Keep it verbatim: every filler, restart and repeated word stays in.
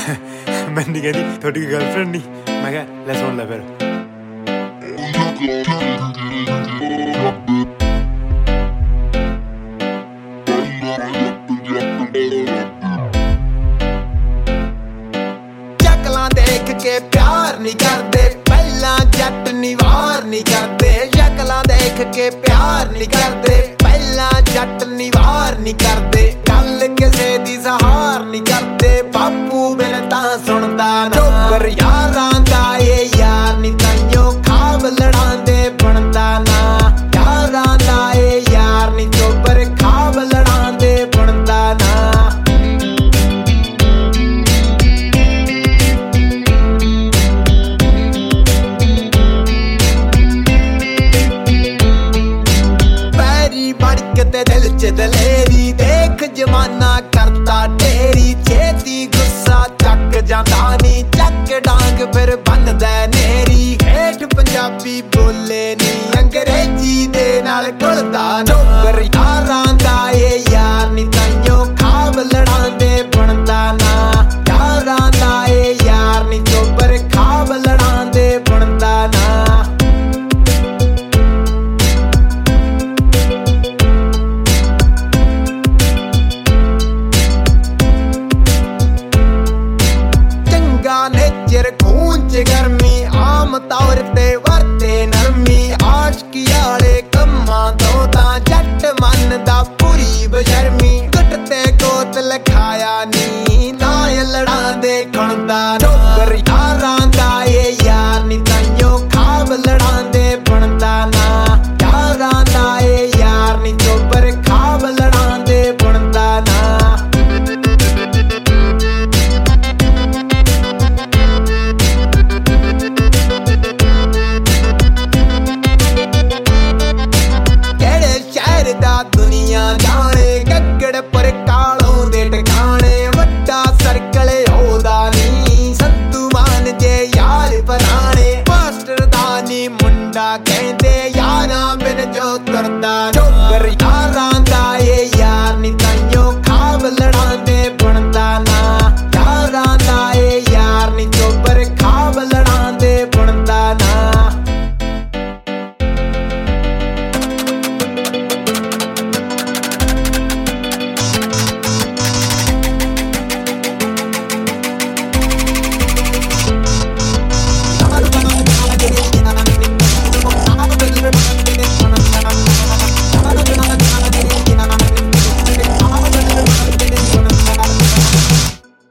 मैंने कहती थोड़ी गर्लफ्रेंड नहीं। मैं क्या ले सुन ले फिर। शक्लां देख के प्यार नहीं करते, पहला जट निवार नहीं करते। शक्लां देख के प्यार नहीं करते, पहला जट निवार नहीं करते। गल किसे दी सहार नहीं करते, बापू बिन तां सुनदा ना। चोकर यारां दा ये यार नहीं ताइयों खाब लड़ांदे बनदा ना। यारां दा ये यार नहीं चोपर खाब लड़ांदे बनदा ना। ते दिल च दलेरी देख जमाना करता ढेरी। छेती गुस्सा चक जांदा नी, चक डांग फिर बनदा नेरी। हेठ पंजाबी बोले नी, अंग्रेजी दे नाल घुलदा ना। चोकर यारां दा ये यार नी ताइयों खाब लड़ांदे बनदा ना। यारां दा ये यार नी चोपर खाब लड़ांदे बनदा ना। नेचर खून च गर्मी, आम तौर ते वरते नरमी। आशकी आले कम्मां तो तां जट मनदा पूरी बशर्मी। कुट ते गोत लखाया नी, नाय लड़ांदे खुणदा ना।